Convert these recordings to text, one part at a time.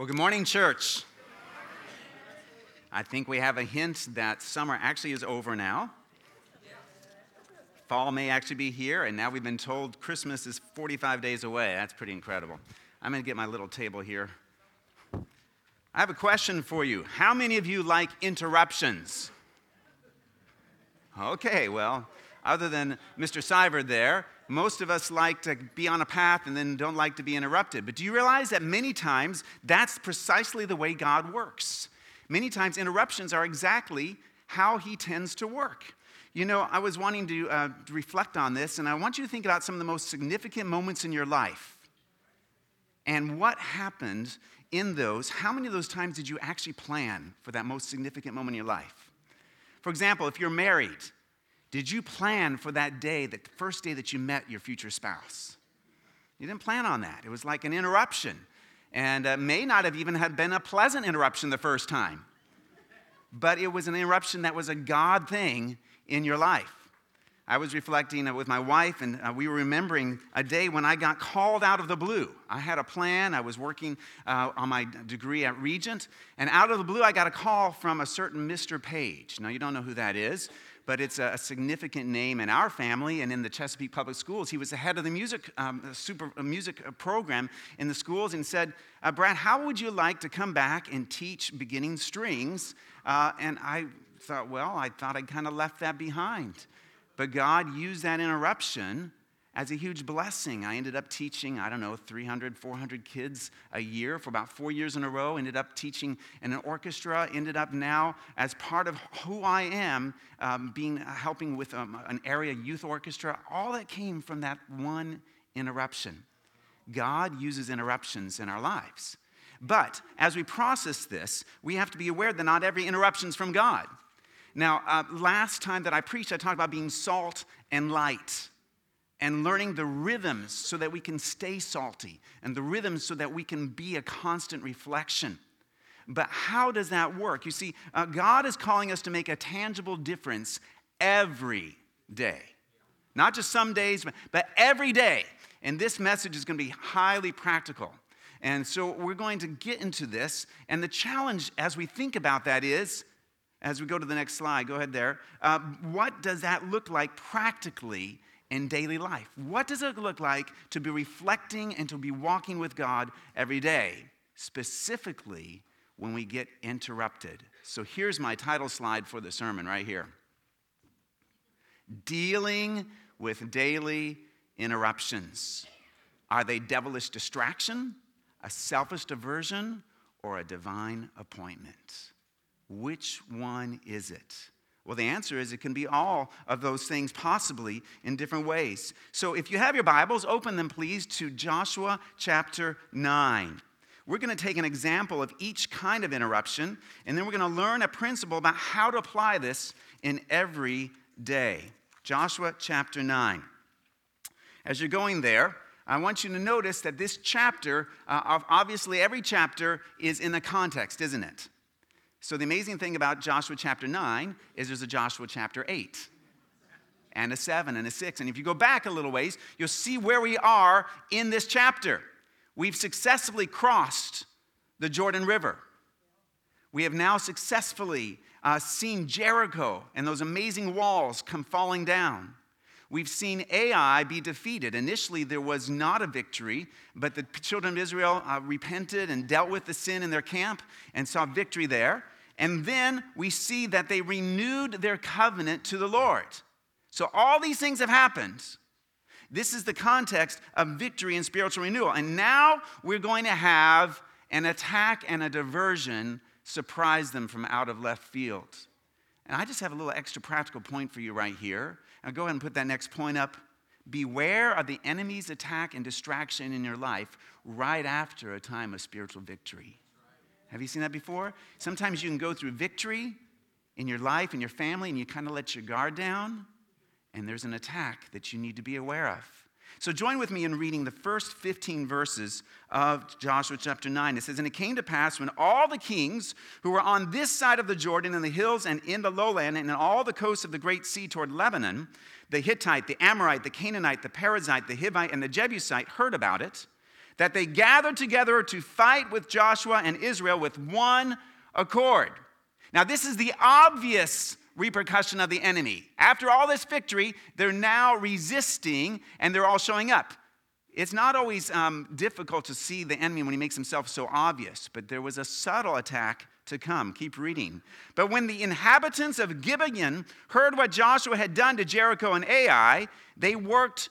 Well, good morning, church. I think we have a hint that summer actually is over now. Fall may actually be here, and now we've been told Christmas is 45 days away. That's pretty incredible. I'm going to get my little table here. I have a question for you. How many of you like interruptions? Okay, well, other than Mr. Seibert there, most of us like to be on a path and then don't like to be interrupted. But do you realize that many times that's precisely the way God works? Many times interruptions are exactly how he tends to work. You know, I was wanting to reflect on this, and I want you to think about some of the most significant moments in your life and what happened in those. How many of those times did you actually plan for that most significant moment in your life? For example, if you're married, did you plan for that day, the first day that you met your future spouse? You didn't plan on that. It was like an interruption. And may not have even had been a pleasant interruption the first time. But it was an interruption that was a God thing in your life. I was reflecting with my wife, and we were remembering a day when I got called out of the blue. I had a plan. I was working on my degree at Regent, and out of the blue, I got a call from a certain Mr. Page. Now, you don't know who that is, but it's a significant name in our family and in the Chesapeake Public Schools. He was the head of the music program in the schools and said, Brad, how would you like to come back and teach beginning strings? And I thought, well, I thought I'd kind of left that behind. But God used that interruption as a huge blessing. I ended up teaching, 300, 400 kids a year for about 4 years in a row. Ended up teaching in an orchestra. Ended up now, as part of who I am, helping with an area youth orchestra. All that came from that one interruption. God uses interruptions in our lives. But as we process this, we have to be aware that not every interruption is from God. Now, last time that I preached, I talked about being salt and light and learning the rhythms so that we can stay salty and the rhythms so that we can be a constant reflection. But how does that work? You see, God is calling us to make a tangible difference every day. Not just some days, but every day. And this message is going to be highly practical. And so we're going to get into this. And the challenge as we think about that is, as we go to the next slide, go ahead there. What does that look like practically in daily life? What does it look like to be reflecting and to be walking with God every day, specifically when we get interrupted? So here's my title slide for the sermon right here. Dealing with daily interruptions. Are they devilish distraction, a selfish diversion, or a divine appointment? Which one is it? Well, the answer is it can be all of those things, possibly in different ways. So if you have your Bibles, open them please to Joshua chapter 9. We're going to take an example of each kind of interruption, and then we're going to learn a principle about how to apply this in every day. Joshua chapter 9. As you're going there, I want you to notice that this chapter, obviously every chapter is in a context, isn't it? So the amazing thing about Joshua chapter 9 is there's a Joshua chapter 8 and a 7 and a 6. And if you go back a little ways, you'll see where we are in this chapter. We've successfully crossed the Jordan River. We have now successfully seen Jericho and those amazing walls come falling down. We've seen Ai be defeated. Initially, there was not a victory, but the children of Israel repented and dealt with the sin in their camp and saw victory there. And then we see that they renewed their covenant to the Lord. So all these things have happened. This is the context of victory and spiritual renewal. And now we're going to have an attack and a diversion surprise them from out of left field. And I just have a little extra practical point for you right here. Now go ahead and put that next point up. Beware of the enemy's attack and distraction in your life right after a time of spiritual victory. Have you seen that before? Sometimes you can go through victory in your life, in your family, and you kind of let your guard down, and there's an attack that you need to be aware of. So join with me in reading the first 15 verses of Joshua chapter 9. It says, "And it came to pass when all the kings who were on this side of the Jordan in the hills and in the lowland and in all the coasts of the great sea toward Lebanon, the Hittite, the Amorite, the Canaanite, the Perizzite, the Hivite, and the Jebusite heard about it, that they gathered together to fight with Joshua and Israel with one accord. Now, this is the obvious repercussion of the enemy. After all this victory, they're now resisting and they're all showing up. It's not always difficult to see the enemy when he makes himself so obvious, but there was a subtle attack to come. Keep reading. But when the inhabitants of Gibeon heard what Joshua had done to Jericho and Ai, they worked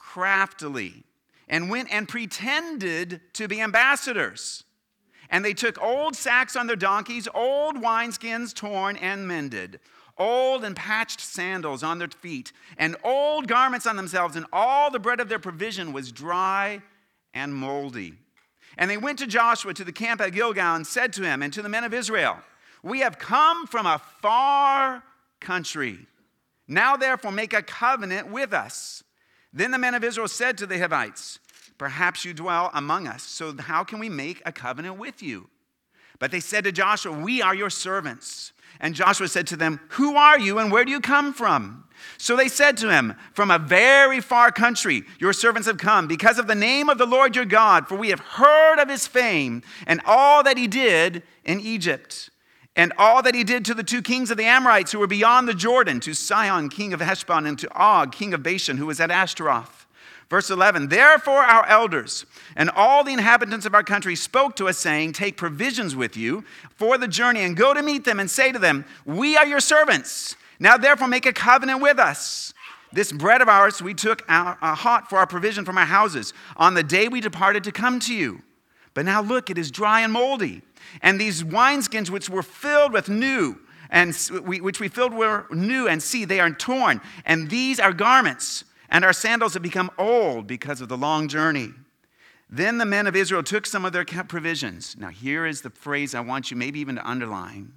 craftily and went and pretended to be ambassadors. And they took old sacks on their donkeys, old wineskins torn and mended, old and patched sandals on their feet, and old garments on themselves, and all the bread of their provision was dry and moldy. And they went to Joshua to the camp at Gilgal and said to him and to the men of Israel, "We have come from a far country. Now therefore make a covenant with us." Then the men of Israel said to the Hivites, "Perhaps you dwell among us, so how can we make a covenant with you?" But they said to Joshua, "We are your servants." And Joshua said to them, "Who are you and where do you come from?" So they said to him, "From a very far country your servants have come because of the name of the Lord your God, for we have heard of his fame and all that he did in Egypt, and all that he did to the two kings of the Amorites who were beyond the Jordan, to Sihon, king of Heshbon, and to Og, king of Bashan, who was at Ashtaroth." Verse 11, "Therefore our elders and all the inhabitants of our country spoke to us, saying, 'Take provisions with you for the journey and go to meet them and say to them, we are your servants. Now therefore make a covenant with us. This bread of ours we took hot for our provision from our houses on the day we departed to come to you. But now look, it is dry and moldy. And these wineskins which were filled with new, and which we filled were new, and see, they are torn. And these are garments. And our sandals have become old because of the long journey.' Then the men of Israel took some of their provisions." Now here is the phrase I want you maybe even to underline.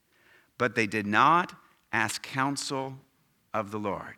"But they did not ask counsel of the Lord."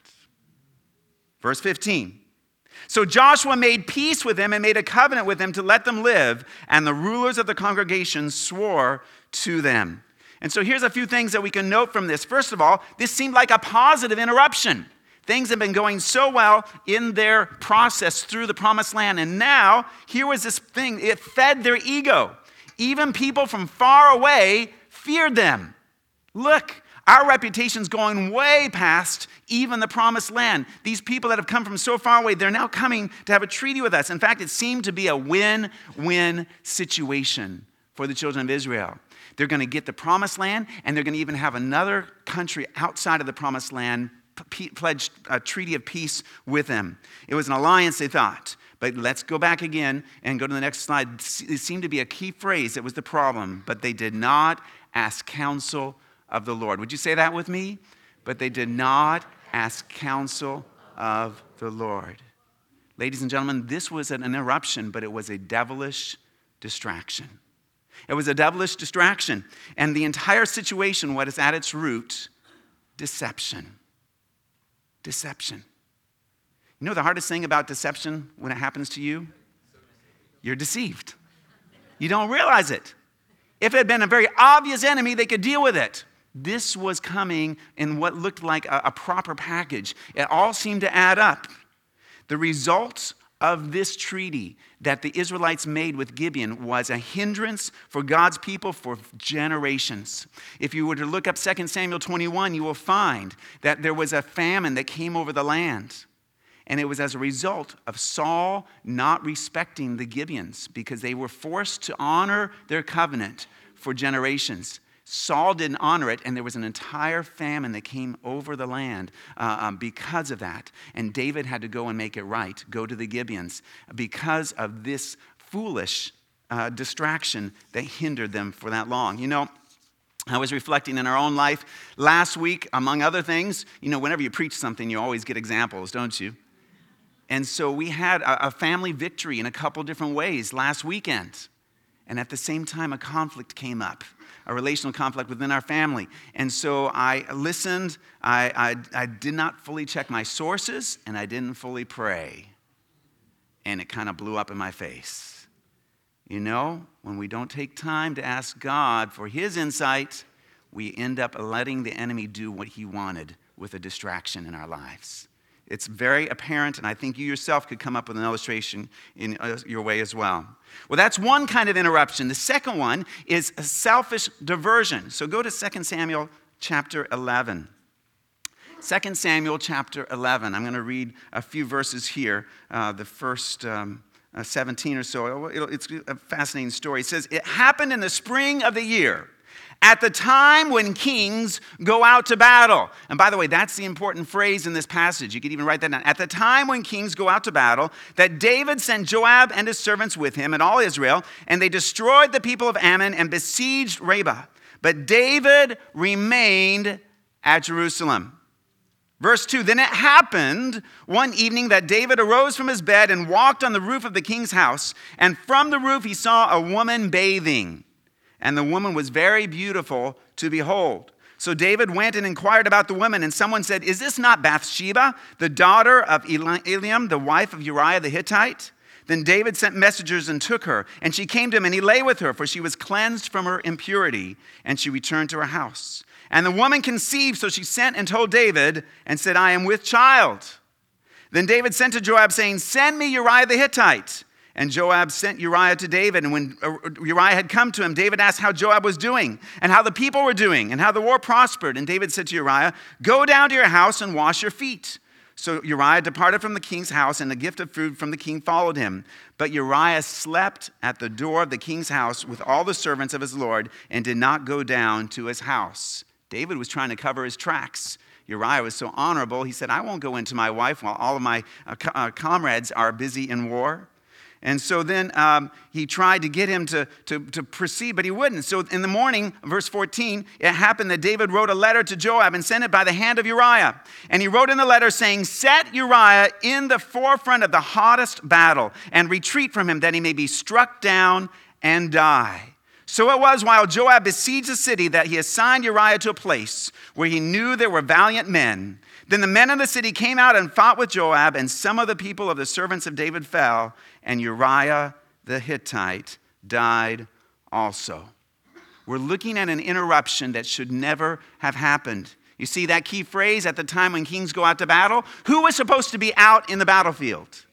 Verse 15. "So Joshua made peace with them and made a covenant with them to let them live. And the rulers of the congregation swore to them." And so here's a few things that we can note from this. First of all, this seemed like a positive interruption. Things have been going so well in their process through the promised land. And now, here was this thing. It fed their ego. Even people from far away feared them. Look, our reputation's going way past even the promised land. These people that have come from so far away, they're now coming to have a treaty with us. In fact, it seemed to be a win-win situation for the children of Israel. They're going to get the promised land, and they're going to even have another country outside of the promised land pledged a treaty of peace with them. It was an alliance, they thought. But let's go back again and go to the next slide. It seemed to be a key phrase that was the problem. But they did not ask counsel of the Lord. Would you say that with me? But they did not ask counsel of the Lord. Ladies and gentlemen, this was an interruption, but it was a devilish distraction. It was a devilish distraction. And the entire situation, what is at its root? Deception. Deception. You know the hardest thing about deception when it happens to you? You're deceived. You don't realize it. If it had been a very obvious enemy, they could deal with it. This was coming in what looked like a proper package. It all seemed to add up. The result of this treaty that the Israelites made with Gibeon was a hindrance for God's people for generations. If you were to look up 2 Samuel 21, you will find that there was a famine that came over the land. And it was as a result of Saul not respecting the Gibeons because they were forced to honor their covenant for generations. Saul didn't honor it, and there was an entire famine that came over the land because of that. And David had to go and make it right, go to the Gibeons, because of this foolish distraction that hindered them for that long. You know, I was reflecting in our own life last week, among other things. You know, whenever you preach something, you always get examples, don't you? And so we had a family victory in a couple different ways last weekend. And at the same time, a conflict came up, a relational conflict within our family. And so I listened. I did not fully check my sources, and I didn't fully pray. And it kind of blew up in my face. You know, when we don't take time to ask God for his insight, we end up letting the enemy do what he wanted with a distraction in our lives. It's very apparent, and I think you yourself could come up with an illustration in your way as well. Well, that's one kind of interruption. The second one is a selfish diversion. So go to 2 Samuel chapter 11. 2 Samuel chapter 11. I'm going to read a few verses here, the first 17 or so. It's a fascinating story. It says, it happened in the spring of the year, at the time when kings go out to battle. And by the way, that's the important phrase in this passage. You could even write that down. At the time when kings go out to battle, that David sent Joab and his servants with him and all Israel, and they destroyed the people of Ammon and besieged Rabbah. But David remained at Jerusalem. Verse 2, then it happened one evening that David arose from his bed and walked on the roof of the king's house, and from the roof he saw a woman bathing, and the woman was very beautiful to behold. So David went and inquired about the woman, and someone said, is this not Bathsheba, the daughter of Eliam, the wife of Uriah the Hittite? Then David sent messengers and took her, and she came to him, and he lay with her, for she was cleansed from her impurity, and she returned to her house. And the woman conceived, so she sent and told David and said, I am with child. Then David sent to Joab, saying, send me Uriah the Hittite. And Joab sent Uriah to David. And when Uriah had come to him, David asked how Joab was doing and how the people were doing and how the war prospered. And David said to Uriah, go down to your house and wash your feet. So Uriah departed from the king's house, and the gift of food from the king followed him. But Uriah slept at the door of the king's house with all the servants of his lord and did not go down to his house. David was trying to cover his tracks. Uriah was so honorable, he said, I won't go into my wife while all of my comrades are busy in war. And so then he tried to get him to proceed, but he wouldn't. So in the morning, verse 14, it happened that David wrote a letter to Joab and sent it by the hand of Uriah. And he wrote in the letter saying, set Uriah in the forefront of the hottest battle and retreat from him that he may be struck down and die. So it was while Joab besieged the city that he assigned Uriah to a place where he knew there were valiant men. Then the men of the city came out and fought with Joab, and some of the people of the servants of David fell, and Uriah the Hittite died also. We're looking at an interruption that should never have happened. You see that key phrase, at the time when kings go out to battle? Who was supposed to be out in the battlefield?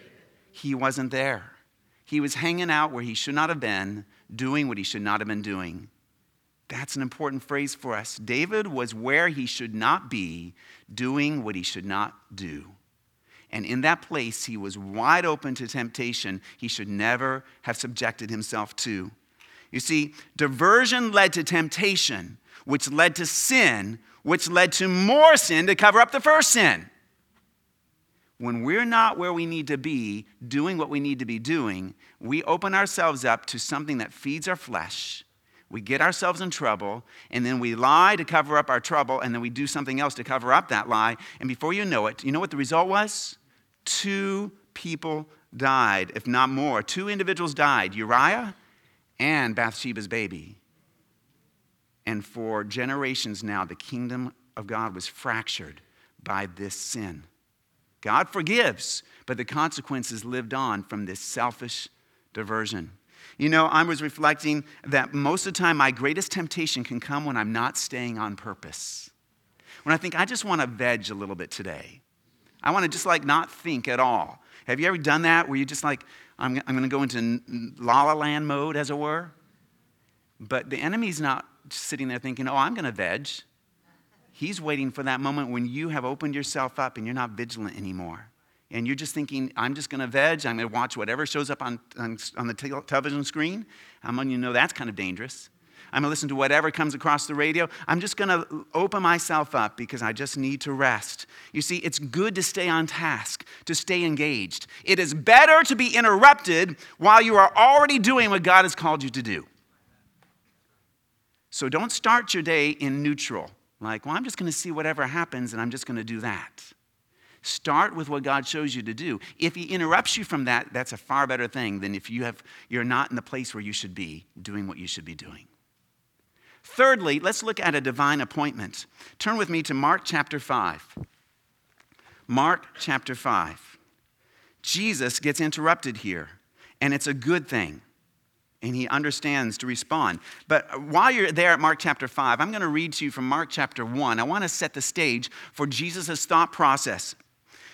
He wasn't there. He was hanging out where he should not have been, doing what he should not have been doing. That's an important phrase for us. David was where he should not be, doing what he should not do. And in that place, he was wide open to temptation he should never have subjected himself to. You see, diversion led to temptation, which led to sin, which led to more sin to cover up the first sin. When we're not where we need to be, doing what we need to be doing, we open ourselves up to something that feeds our flesh. We get ourselves in trouble, and then we lie to cover up our trouble, and then we do something else to cover up that lie. And before you know it, you know what the result was? 2 people died, if not more. 2 individuals died, Uriah and Bathsheba's baby. And for generations now, the kingdom of God was fractured by this sin. God forgives, but the consequences lived on from this selfish diversion. You know, I was reflecting that most of the time my greatest temptation can come when I'm not staying on purpose. When I think, I just want to veg a little bit today. I want to just not think at all. Have you ever done that where you just I'm going to go into la-la land mode, as it were? But the enemy's not sitting there thinking, oh, I'm going to veg. He's waiting for that moment when you have opened yourself up and you're not vigilant anymore. And you're just thinking, I'm just going to veg. I'm going to watch whatever shows up on the television screen. I'm going to know that's kind of dangerous. I'm going to listen to whatever comes across the radio. I'm just going to open myself up because I just need to rest. You see, it's good to stay on task, to stay engaged. It is better to be interrupted while you are already doing what God has called you to do. So don't start your day in neutral. I'm just going to see whatever happens and I'm just going to do that. Start with what God shows you to do. If he interrupts you from that, that's a far better thing than if you're not in the place where you should be doing what you should be doing. Thirdly, let's look at a divine appointment. Turn with me to Mark chapter 5. Mark chapter 5. Jesus gets interrupted here, and it's a good thing. And he understands to respond. But while you're there at Mark chapter 5, I'm going to read to you from Mark chapter 1. I want to set the stage for Jesus' thought process.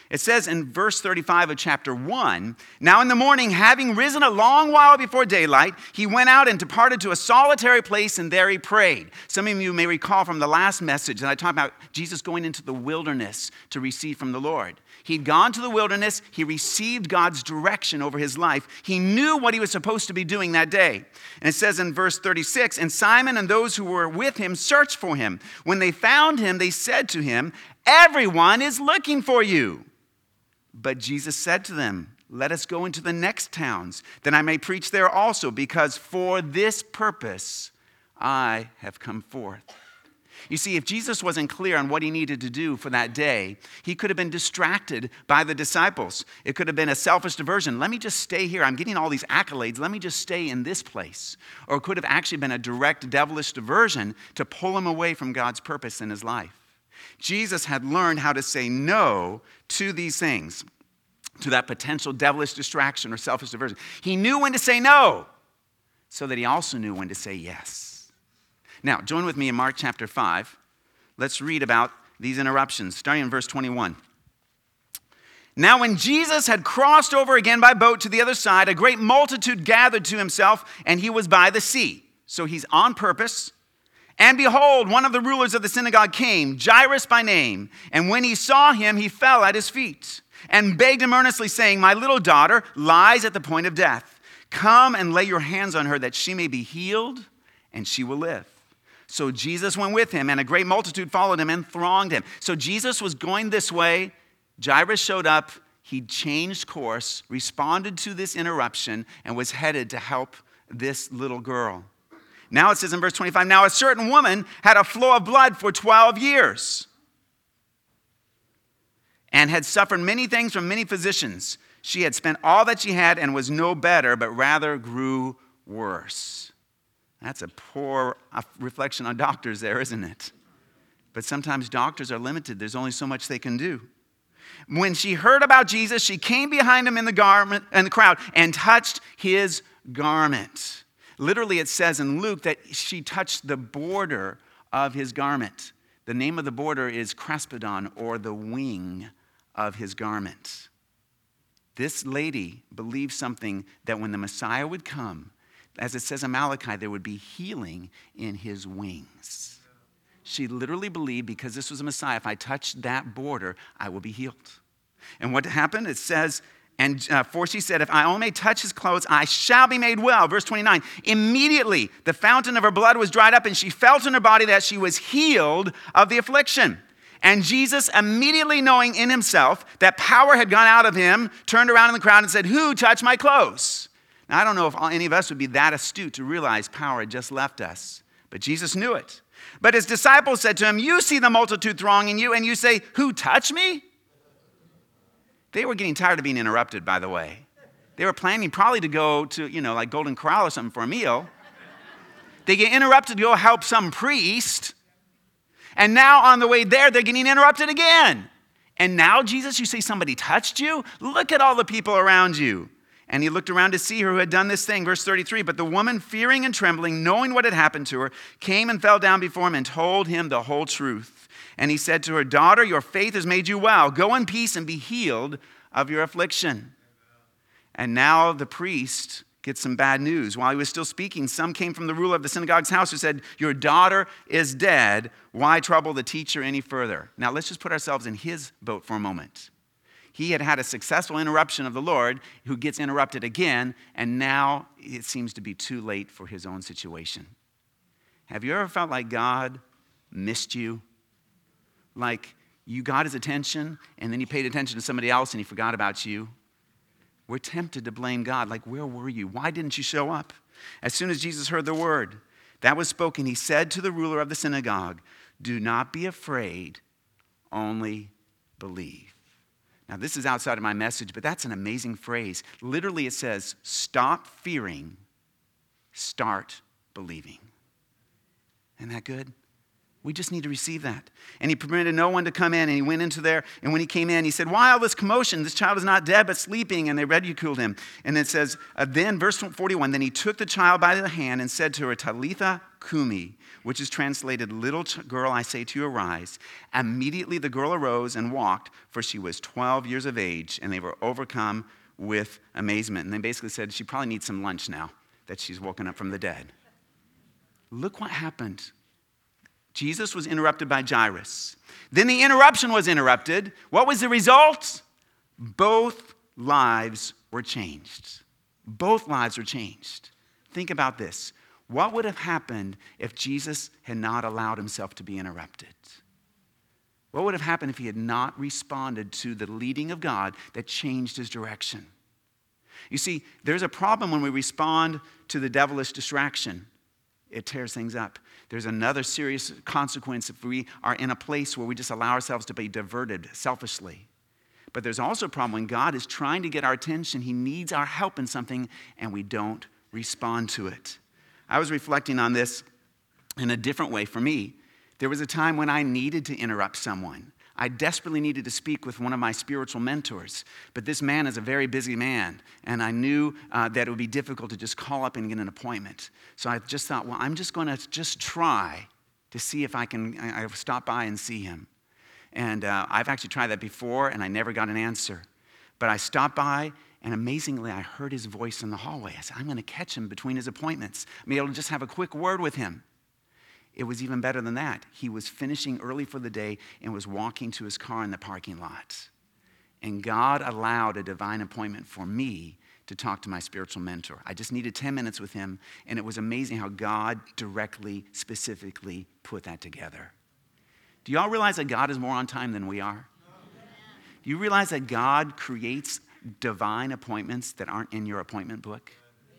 It says in verse 35 of chapter 1, "Now in the morning, having risen a long while before daylight, he went out and departed to a solitary place, and there he prayed." Some of you may recall from the last message that I talked about Jesus going into the wilderness to receive from the Lord. He'd gone to the wilderness. He received God's direction over his life. He knew what he was supposed to be doing that day. And it says in verse 36, "And Simon and those who were with him searched for him. When they found him, they said to him, 'Everyone is looking for you.' But Jesus said to them, 'Let us go into the next towns, that I may preach there also, because for this purpose I have come forth.'" You see, if Jesus wasn't clear on what he needed to do for that day, he could have been distracted by the disciples. It could have been a selfish diversion. Let me just stay here. I'm getting all these accolades. Let me just stay in this place. Or it could have actually been a direct devilish diversion to pull him away from God's purpose in his life. Jesus had learned how to say no to these things, to that potential devilish distraction or selfish diversion. He knew when to say no, so that he also knew when to say yes. Now, join with me in Mark chapter 5. Let's read about these interruptions, starting in verse 21. "Now when Jesus had crossed over again by boat to the other side, a great multitude gathered to himself, and he was by the sea." So he's on purpose. "And behold, one of the rulers of the synagogue came, Jairus by name. And when he saw him, he fell at his feet and begged him earnestly, saying, 'My little daughter lies at the point of death. Come and lay your hands on her, that she may be healed, and she will live.' So Jesus went with him, and a great multitude followed him and thronged him." So Jesus was going this way. Jairus showed up. He changed course, responded to this interruption, and was headed to help this little girl. Now it says in verse 25, "Now a certain woman had a flow of blood for 12 years and had suffered many things from many physicians. She had spent all that she had and was no better, but rather grew worse." That's a poor reflection on doctors there, isn't it? But sometimes doctors are limited. There's only so much they can do. "When she heard about Jesus, she came behind him in the crowd and touched his garment." Literally, it says in Luke that she touched the border of his garment. The name of the border is crespidon, or the wing of his garment. This lady believed something, that when the Messiah would come, as it says in Malachi, there would be healing in his wings. She literally believed, because this was a Messiah, if I touch that border, I will be healed. And what happened? It says, for she said, "If I only may touch his clothes, I shall be made well." Verse 29, "Immediately the fountain of her blood was dried up, and she felt in her body that she was healed of the affliction. And Jesus, immediately knowing in himself that power had gone out of him, turned around in the crowd and said, 'Who touched my clothes?'" Now, I don't know if any of us would be that astute to realize power had just left us, but Jesus knew it. But his disciples said to him, "You see the multitude thronging you, and you say, 'Who touched me?'" They were getting tired of being interrupted, by the way. They were planning probably to go to, like Golden Corral or something for a meal. They get interrupted to go help some priest. And now on the way there, they're getting interrupted again. "And now, Jesus, you say somebody touched you? Look at all the people around you." And he looked around to see her who had done this thing. Verse 33, "But the woman, fearing and trembling, knowing what had happened to her, came and fell down before him and told him the whole truth. And he said to her, 'Daughter, your faith has made you well. Go in peace and be healed of your affliction.'" And now the priest gets some bad news. While he was still speaking, some came from the ruler of the synagogue's house who said, "Your daughter is dead. Why trouble the teacher any further?" Now let's just put ourselves in his boat for a moment. He had had a successful interruption of the Lord, who gets interrupted again, and now it seems to be too late for his own situation. Have you ever felt like God missed you? Like you got his attention, and then he paid attention to somebody else, and he forgot about you? We're tempted to blame God, like, where were you? Why didn't you show up? As soon as Jesus heard the word that was spoken, he said to the ruler of the synagogue, "Do not be afraid, only believe." Now, this is outside of my message, but that's an amazing phrase. Literally, it says, stop fearing, start believing. Isn't that good? We just need to receive that. And he permitted no one to come in, and he went into there, and when he came in, he said, why all this commotion? This child is not dead, but sleeping, and they ridiculed him. And it says, then, verse 41, then he took the child by the hand and said to her, Talitha Kumi, which is translated, little girl, I say to you, arise. Immediately the girl arose and walked, for she was 12 years of age, and they were overcome with amazement. And they basically said, she probably needs some lunch now that she's woken up from the dead. Look what happened. Jesus was interrupted by Jairus. Then the interruption was interrupted. What was the result? Both lives were changed. Both lives were changed. Think about this. What would have happened if Jesus had not allowed himself to be interrupted? What would have happened if he had not responded to the leading of God that changed his direction? You see, there's a problem when we respond to the devilish distraction. It tears things up. There's another serious consequence if we are in a place where we just allow ourselves to be diverted selfishly. But there's also a problem when God is trying to get our attention. He needs our help in something, and we don't respond to it. I was reflecting on this in a different way for me. There was a time when I needed to interrupt someone. I desperately needed to speak with one of my spiritual mentors, but this man is a very busy man, and I knew that it would be difficult to just call up and get an appointment. So I just thought, well, I'm just going to just try to see if I stop by and see him. And I've actually tried that before, and I never got an answer. But I stopped by, and amazingly, I heard his voice in the hallway. I said, I'm going to catch him between his appointments. I'm able to just have a quick word with him. It was even better than that. He was finishing early for the day and was walking to his car in the parking lot. And God allowed a divine appointment for me to talk to my spiritual mentor. I just needed 10 minutes with him, and it was amazing how God directly, specifically put that together. Do you all realize that God is more on time than we are? Do you realize that God creates divine appointments that aren't in your appointment book?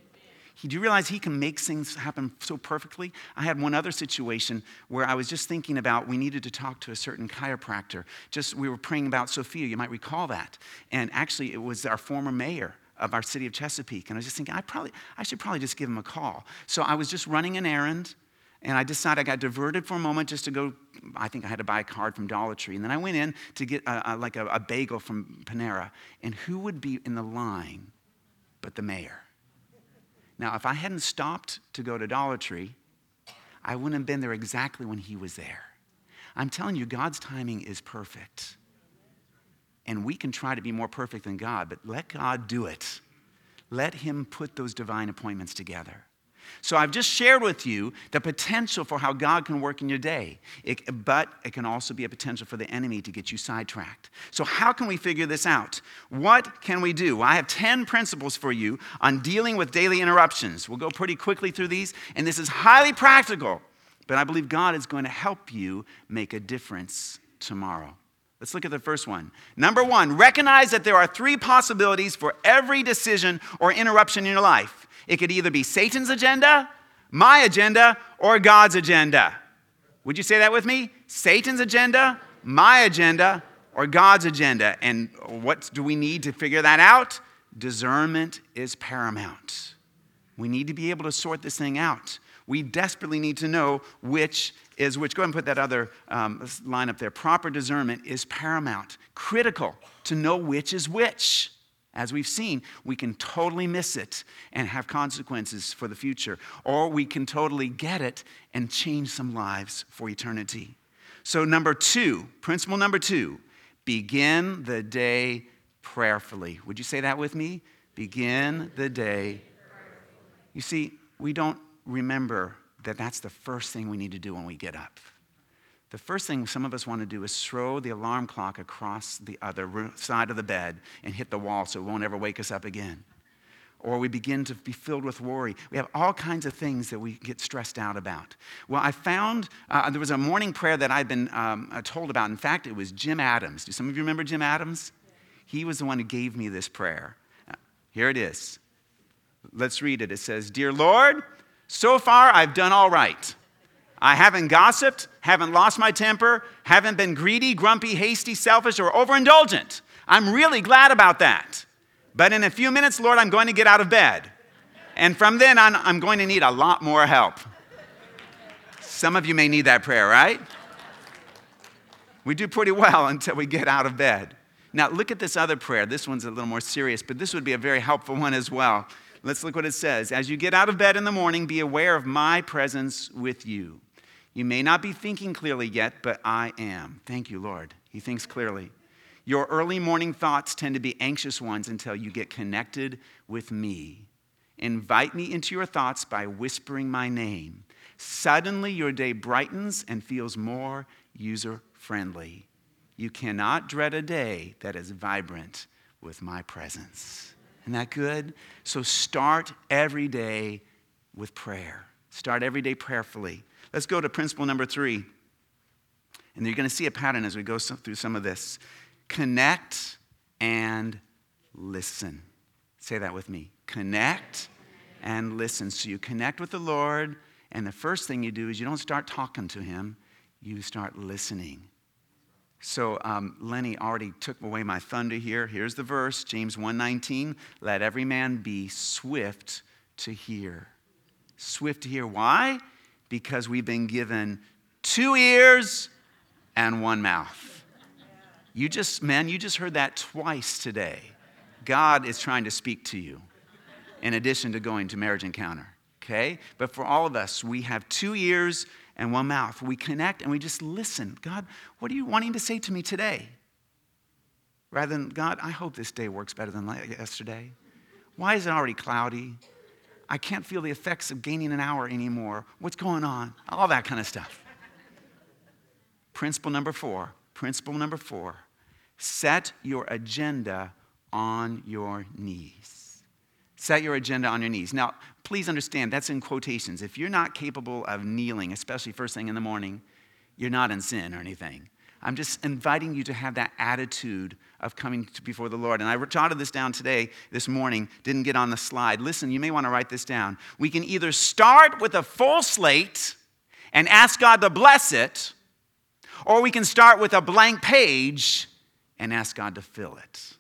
Do you realize he can make things happen so perfectly? I had one other situation where I was just thinking about we needed to talk to a certain chiropractor. We were praying about Sophia. You might recall that. And actually, it was our former mayor of our city of Chesapeake. And I was just thinking, I should probably just give him a call. So I was just running an errand, and I decided I got diverted for a moment just to go. I think I had to buy a card from Dollar Tree. And then I went in to get a bagel from Panera. And who would be in the line but the mayor? Now, if I hadn't stopped to go to Dollar Tree, I wouldn't have been there exactly when he was there. I'm telling you, God's timing is perfect. And we can try to be more perfect than God, but let God do it. Let him put those divine appointments together. So I've just shared with you the potential for how God can work in your day, but it can also be a potential for the enemy to get you sidetracked. So how can we figure this out? What can we do? Well, I have 10 principles for you on dealing with daily interruptions. We'll go pretty quickly through these, and this is highly practical, but I believe God is going to help you make a difference tomorrow. Let's look at the first one. Number 1, recognize that there are 3 possibilities for every decision or interruption in your life. It could either be Satan's agenda, my agenda, or God's agenda. Would you say that with me? Satan's agenda, my agenda, or God's agenda. And what do we need to figure that out? Discernment is paramount. We need to be able to sort this thing out. We desperately need to know which is which. Go ahead and put that other line up there. Proper discernment is paramount, critical to know which is which. As we've seen, we can totally miss it and have consequences for the future, or we can totally get it and change some lives for eternity. So principle number 2, begin the day prayerfully. Would you say that with me? Begin the day. You see, we don't remember that that's the first thing we need to do when we get up. The first thing some of us want to do is throw the alarm clock across the other side of the bed and hit the wall so it won't ever wake us up again. Or we begin to be filled with worry. We have all kinds of things that we get stressed out about. Well, I found there was a morning prayer that I'd been told about. In fact, it was Jim Adams. Do some of you remember Jim Adams? He was the one who gave me this prayer. Here it is. Let's read it. It says, Dear Lord, so far I've done all right. I haven't gossiped, haven't lost my temper, haven't been greedy, grumpy, hasty, selfish, or overindulgent. I'm really glad about that. But in a few minutes, Lord, I'm going to get out of bed. And from then on, I'm going to need a lot more help. Some of you may need that prayer, right? We do pretty well until we get out of bed. Now, look at this other prayer. This one's a little more serious, but this would be a very helpful one as well. Let's look what it says. As you get out of bed in the morning, be aware of my presence with you. You may not be thinking clearly yet, but I am. Thank you, Lord. He thinks clearly. Your early morning thoughts tend to be anxious ones until you get connected with me. Invite me into your thoughts by whispering my name. Suddenly, your day brightens and feels more user-friendly. You cannot dread a day that is vibrant with my presence. Isn't that good? So start every day with prayer. Start every day prayerfully. Let's go to principle number 3. And you're going to see a pattern as we go through some of this. Connect and listen. Say that with me. Connect and listen. So you connect with the Lord, and the first thing you do is you don't start talking to him, you start listening. So Lenny already took away my thunder here. Here's the verse, James 1:19. Let every man be swift to hear. Swift to hear. Why? Because we've been given 2 ears and 1 mouth. You just heard that twice today. God is trying to speak to you in addition to going to Marriage Encounter, okay? But for all of us, we have 2 ears and 1 mouth. We connect and we just listen. God, what are you wanting to say to me today? Rather than, God, I hope this day works better than yesterday. Why is it already cloudy? I can't feel the effects of gaining an hour anymore. What's going on? All that kind of stuff. Principle number 4. Set your agenda on your knees. Set your agenda on your knees. Now, please understand, that's in quotations. If you're not capable of kneeling, especially first thing in the morning, you're not in sin or anything. I'm just inviting you to have that attitude of coming before the Lord. And I jotted this down this morning, didn't get on the slide. Listen, you may want to write this down. We can either start with a full slate and ask God to bless it, or we can start with a blank page and ask God to fill it.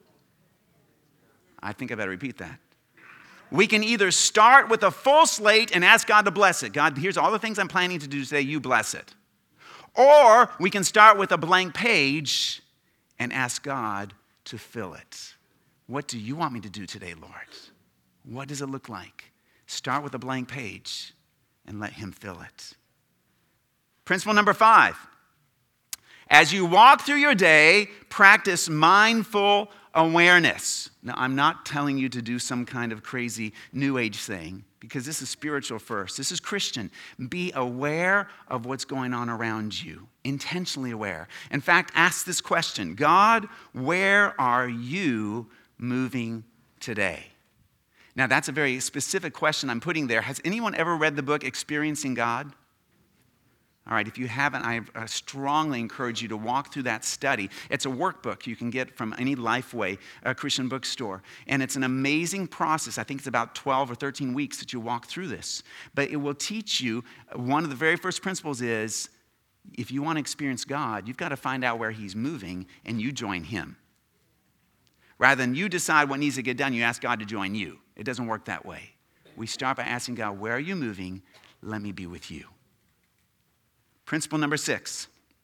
I think I better repeat that. We can either start with a full slate and ask God to bless it. God, here's all the things I'm planning to do today, you bless it. Or we can start with a blank page and ask God to fill it. What do you want me to do today, Lord? What does it look like? Start with a blank page and let him fill it. Principle number 5. As you walk through your day, practice mindful awareness. Now, I'm not telling you to do some kind of crazy New Age thing, because this is spiritual first. This is Christian. Be aware of what's going on around you. Intentionally aware. In fact, ask this question: God, where are you moving today? Now, that's a very specific question I'm putting there. Has anyone ever read the book Experiencing God? All right, if you haven't, I strongly encourage you to walk through that study. It's a workbook you can get from any Lifeway Christian bookstore. And it's an amazing process. I think it's about 12 or 13 weeks that you walk through this. But it will teach you, one of the very first principles is, if you want to experience God, you've got to find out where he's moving and you join him. Rather than you decide what needs to get done, you ask God to join you. It doesn't work that way. We start by asking God, where are you moving? Let me be with you. Principle number 6,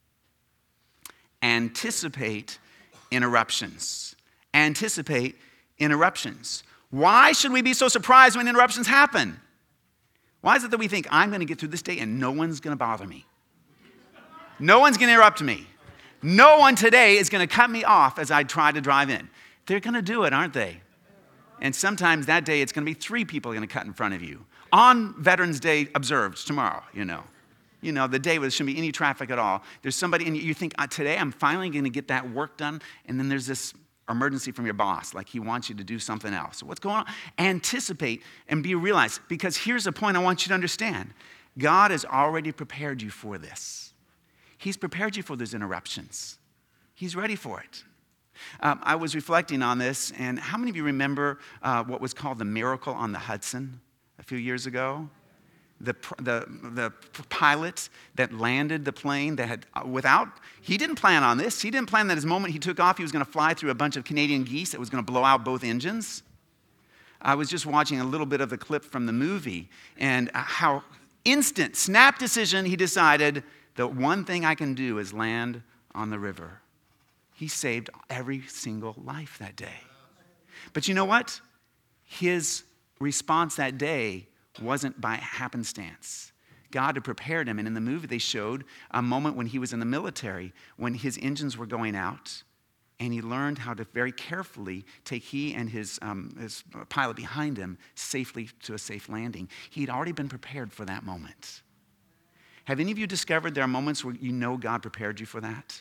anticipate interruptions. Anticipate interruptions. Why should we be so surprised when interruptions happen? Why is it that we think, I'm going to get through this day and no one's going to bother me? No one's going to interrupt me. No one today is going to cut me off as I try to drive in. They're going to do it, aren't they? And sometimes that day it's going to be 3 people going to cut in front of you. On Veterans Day observed tomorrow, You know, the day where there shouldn't be any traffic at all. There's somebody, and you think, today I'm finally going to get that work done, and then there's this emergency from your boss, like he wants you to do something else. So what's going on? Anticipate and be realized, because here's a point I want you to understand. God has already prepared you for this. He's prepared you for those interruptions. He's ready for it. I was reflecting on this, and how many of you remember what was called the Miracle on the Hudson a few years ago? The pilot that landed the plane that had, he didn't plan on this. He didn't plan that the moment he took off, he was going to fly through a bunch of Canadian geese that was going to blow out both engines. I was just watching a little bit of the clip from the movie and how instant, snap decision, he decided the one thing I can do is land on the river. He saved every single life that day. But you know what? His response that day wasn't by happenstance. God had prepared him. And in the movie, they showed a moment when he was in the military, when his engines were going out, and he learned how to very carefully take he and his pilot behind him safely to a safe landing. He'd already been prepared for that moment. Have any of you discovered there are moments where you know God prepared you for that?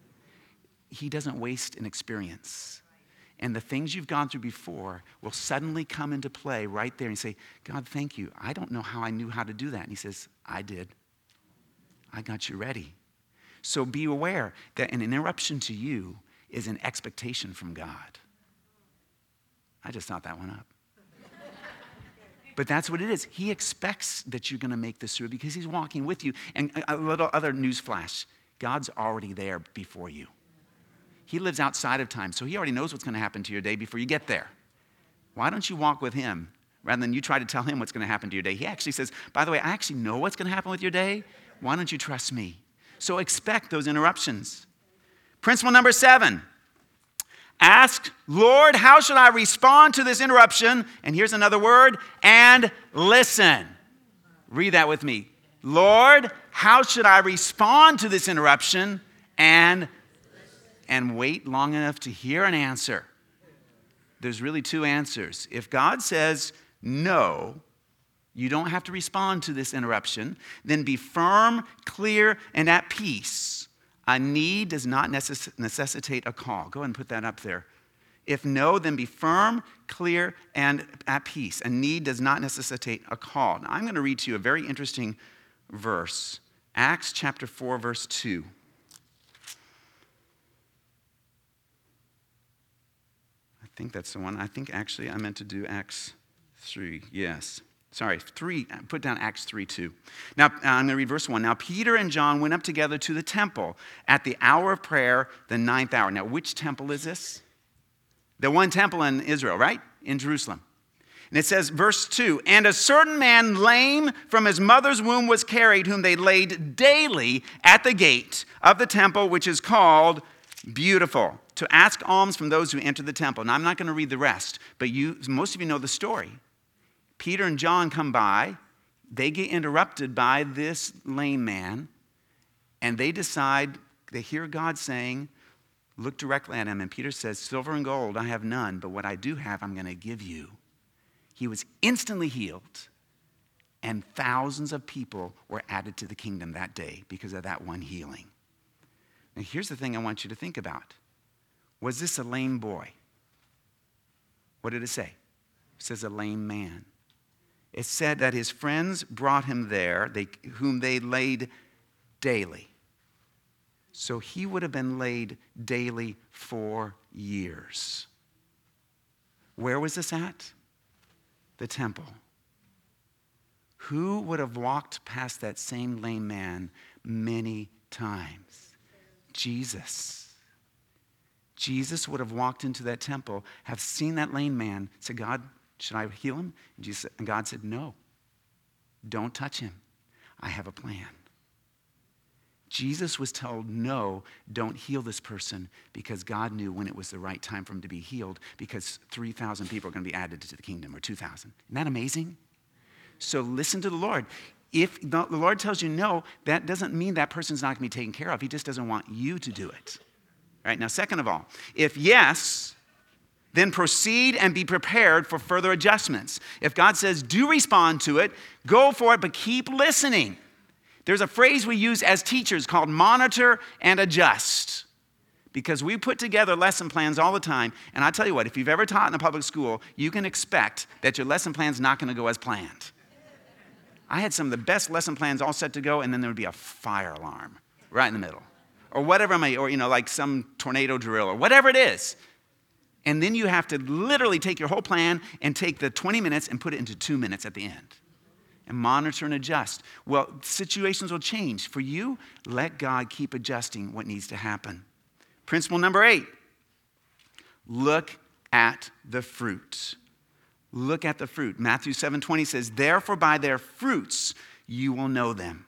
He doesn't waste an experience. And the things you've gone through before will suddenly come into play right there and say, God, thank you. I don't know how I knew how to do that. And he says, I did. I got you ready. So be aware that an interruption to you is an expectation from God. I just thought that one up. But that's what it is. He expects that you're going to make this through because he's walking with you. And a little other news flash. God's already there before you. He lives outside of time, so he already knows what's going to happen to your day before you get there. Why don't you walk with him rather than you try to tell him what's going to happen to your day? He actually says, by the way, I actually know what's going to happen with your day. Why don't you trust me? So expect those interruptions. Principle number 7. Ask, Lord, how should I respond to this interruption? And here's another word, and listen. Read that with me. Lord, how should I respond to this interruption? And wait long enough to hear an answer. There's really 2 answers. If God says no, you don't have to respond to this interruption, then be firm, clear, and at peace. A need does not necessitate a call. Go ahead and put that up there. If no, then be firm, clear, and at peace. A need does not necessitate a call. Now, I'm going to read to you a very interesting verse. Acts chapter 4, verse 2. I think that's the one. I think actually I meant to do Acts 3. Yes. Sorry, 3. Put down Acts 3:2. Now, I'm going to read verse 1. Now, Peter and John went up together to the temple at the hour of prayer, the 9th hour. Now, which temple is this? The one temple in Israel, right? In Jerusalem. And it says, verse 2, and a certain man lame from his mother's womb was carried, whom they laid daily at the gate of the temple, which is called Beautiful, to ask alms from those who enter the temple. Now, I'm not going to read the rest, but most of you know the story. Peter and John come by. They get interrupted by this lame man, and they hear God saying, look directly at him, and Peter says, silver and gold I have none, but what I do have I'm going to give you. He was instantly healed, and thousands of people were added to the kingdom that day because of that one healing. Now, here's the thing I want you to think about. Was this a lame boy? What did it say? It says a lame man. It said that his friends brought him there, whom they laid daily. So he would have been laid daily for years. Where was this at? The temple. Who would have walked past that same lame man many times? Jesus. Jesus would have walked into that temple, have seen that lame man, said, God, should I heal him? And God said, no, don't touch him. I have a plan. Jesus was told, no, don't heal this person, because God knew when it was the right time for him to be healed, because 3,000 people are going to be added to the kingdom, or 2,000. Isn't that amazing? So listen to the Lord. If the Lord tells you no, that doesn't mean that person's not going to be taken care of. He just doesn't want you to do it. All right, now, second of all, if yes, then proceed and be prepared for further adjustments. If God says, do respond to it, go for it, but keep listening. There's a phrase we use as teachers called monitor and adjust, because we put together lesson plans all the time. And I tell you what, if you've ever taught in a public school, you can expect that your lesson plan's not going to go as planned. I had some of the best lesson plans all set to go, and then there would be a fire alarm right in the middle. Or whatever like some tornado drill or whatever it is. And then you have to literally take your whole plan and take the 20 minutes and put it into 2 minutes at the end. And monitor and adjust. Well, situations will change. For you, let God keep adjusting what needs to happen. Principle number 8. Look at the fruit. Look at the fruit. Matthew 7:20 says, therefore by their fruits you will know them.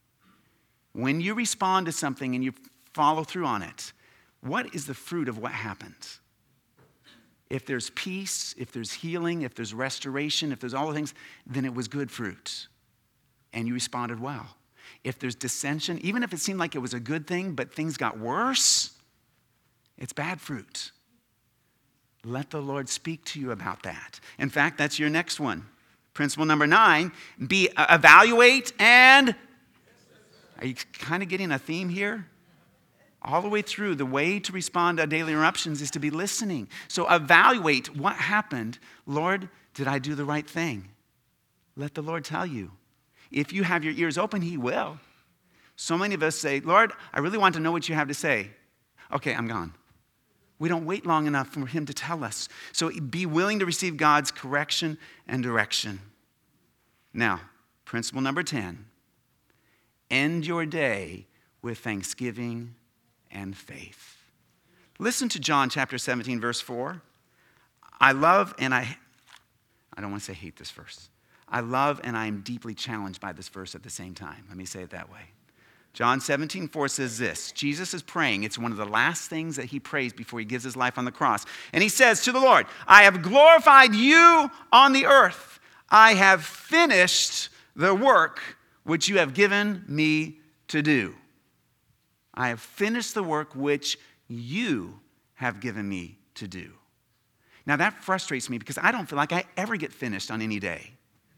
When you respond to something and you follow through on it, what is the fruit of what happened? If there's peace, if there's healing, if there's restoration, if there's all the things, then it was good fruit. And you responded well. If there's dissension, even if it seemed like it was a good thing, but things got worse, it's bad fruit. Let the Lord speak to you about that. In fact, that's your next one. Principle number 9, evaluate and... Are you kind of getting a theme here? All the way through, the way to respond to daily interruptions is to be listening. So evaluate what happened. Lord, did I do the right thing? Let the Lord tell you. If you have your ears open, he will. So many of us say, Lord, I really want to know what you have to say. Okay, I'm gone. We don't wait long enough for him to tell us. So be willing to receive God's correction and direction. Now, principle number 10, end your day with thanksgiving and faith. Listen to John chapter 17, verse 4. I love and I don't want to say hate this verse. I love and I am deeply challenged by this verse at the same time. Let me say it that way. John 17:4 says this. Jesus is praying. It's one of the last things that he prays before he gives his life on the cross. And he says to the Lord, I have glorified you on the earth. I have finished the work which you have given me to do. I have finished the work which you have given me to do. Now that frustrates me because I don't feel like I ever get finished on any day.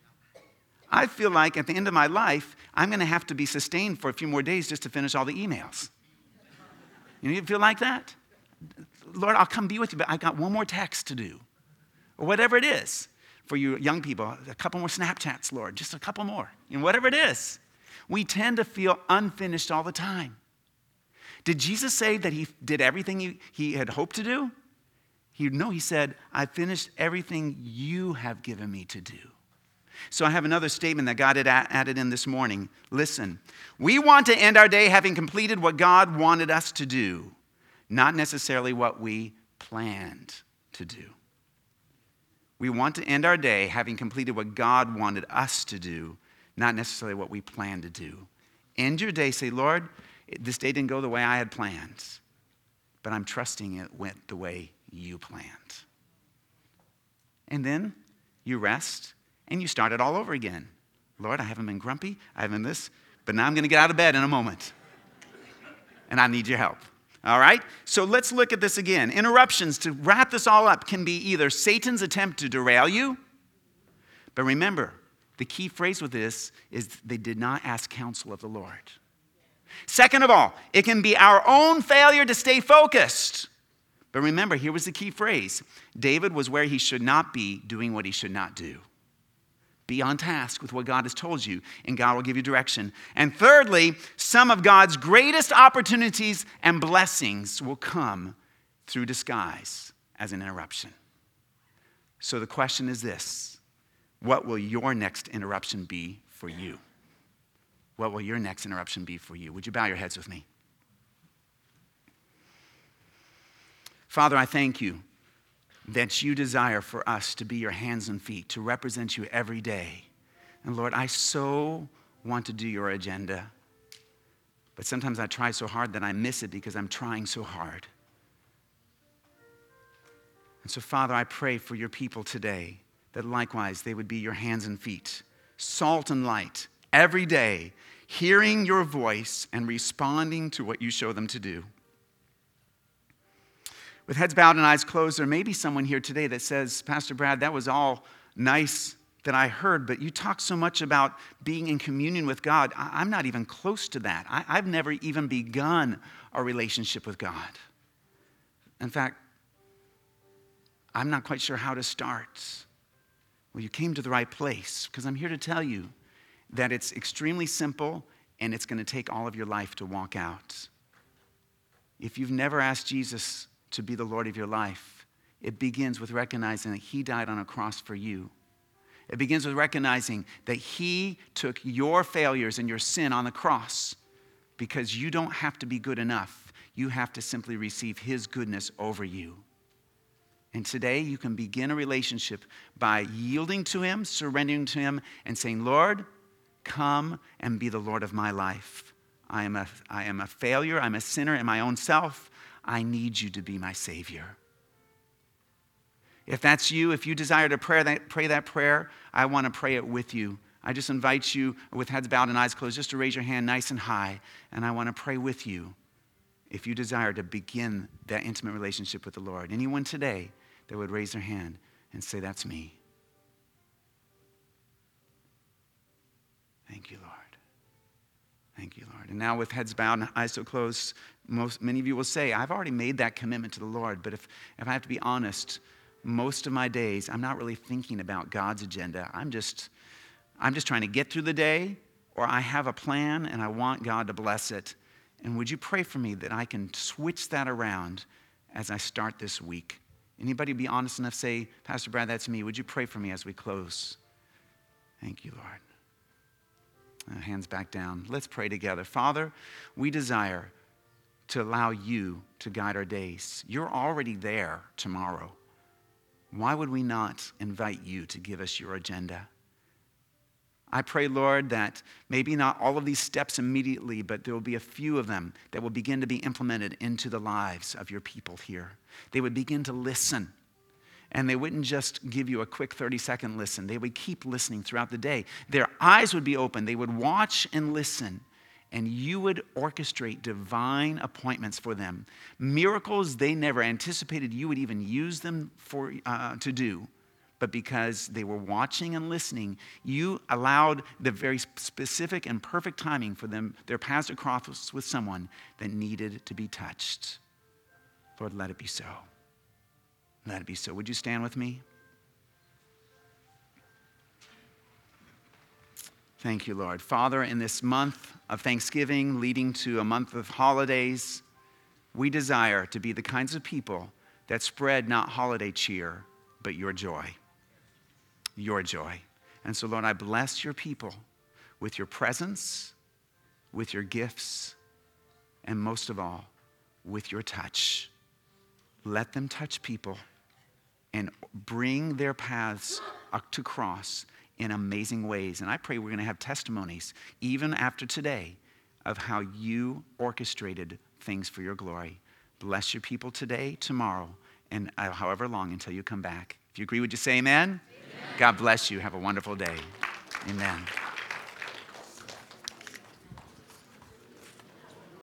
I feel like at the end of my life, I'm going to have to be sustained for a few more days just to finish all the emails. You feel like that? Lord, I'll come be with you, but I got one more text to do. Or whatever it is. For you young people, a couple more Snapchats, Lord, just a couple more. Whatever it is. We tend to feel unfinished all the time. Did Jesus say that he did everything he had hoped to do? No, he said, I finished everything you have given me to do. So I have another statement that God had added in this morning. Listen, we want to end our day having completed what God wanted us to do, not necessarily what we planned to do. We want to end our day having completed what God wanted us to do, not necessarily what we planned to do. End your day, say, Lord, this day didn't go the way I had planned, but I'm trusting it went the way you planned. And then you rest and you start it all over again. Lord, I haven't been grumpy, I haven't this, but now I'm going to get out of bed in a moment. And I need your help. All right? So let's look at this again. Interruptions, to wrap this all up, can be either Satan's attempt to derail you, but remember, the key phrase with this is they did not ask counsel of the Lord. Second of all, it can be our own failure to stay focused. But remember, here was the key phrase. David was where he should not be, doing what he should not do. Be on task with what God has told you, and God will give you direction. And thirdly, some of God's greatest opportunities and blessings will come through disguise as an interruption. So the question is this: what will your next interruption be for you? What will your next interruption be for you? Would you bow your heads with me? Father, I thank you that you desire for us to be your hands and feet, to represent you every day. And Lord, I so want to do your agenda, but sometimes I try so hard that I miss it because I'm trying so hard. And so, Father, I pray for your people today that likewise they would be your hands and feet, salt and light, every day, hearing your voice and responding to what you show them to do. With heads bowed and eyes closed, there may be someone here today that says, Pastor Brad, that was all nice that I heard, but you talk so much about being in communion with God. I'm not even close to that. I've never even begun a relationship with God. In fact, I'm not quite sure how to start. Well, you came to the right place, because I'm here to tell you that it's extremely simple and it's going to take all of your life to walk out. If you've never asked Jesus to be the Lord of your life, it begins with recognizing that he died on a cross for you. It begins with recognizing that he took your failures and your sin on the cross, because you don't have to be good enough. You have to simply receive his goodness over you. And today you can begin a relationship by yielding to him, surrendering to him, and saying, Lord, Come and be the Lord of my life. I am a failure. I'm a sinner in my own self. I need you to be my Savior. If that's you, if you desire to pray that prayer, I want to pray it with you. I just invite you, with heads bowed and eyes closed, just to raise your hand nice and high, and I want to pray with you if you desire to begin that intimate relationship with the Lord. Anyone today that would raise their hand and say, that's me. Thank you, Lord. Thank you, Lord. And now with heads bowed and eyes still closed, many of you will say, I've already made that commitment to the Lord, but if I have to be honest, most of my days, I'm not really thinking about God's agenda. I'm just trying to get through the day, or I have a plan and I want God to bless it. And would you pray for me that I can switch that around as I start this week? Anybody be honest enough to say, Pastor Brad, that's me. Would you pray for me as we close? Thank you, Lord. Hands back down. Let's pray together. Father, we desire to allow you to guide our days. You're already there tomorrow. Why would we not invite you to give us your agenda? I pray, Lord, that maybe not all of these steps immediately, but there will be a few of them that will begin to be implemented into the lives of your people here. They would begin to listen. And they wouldn't just give you a quick 30-second listen. They would keep listening throughout the day. Their eyes would be open. They would watch and listen. And you would orchestrate divine appointments for them. Miracles they never anticipated you would even use them to do. But because they were watching and listening, you allowed the very specific and perfect timing for them, their paths to cross with someone that needed to be touched. Lord, let it be so. Let it be so. Would you stand with me? Thank you, Lord. Father, in this month of Thanksgiving leading to a month of holidays, we desire to be the kinds of people that spread not holiday cheer, but your joy. Your joy. And so, Lord, I bless your people with your presence, with your gifts, and most of all, with your touch. Let them touch people and bring their paths up to cross in amazing ways. And I pray we're going to have testimonies, even after today, of how you orchestrated things for your glory. Bless your people today, tomorrow, and however long until you come back. If you agree, would you say amen? Amen. God bless you. Have a wonderful day. Amen.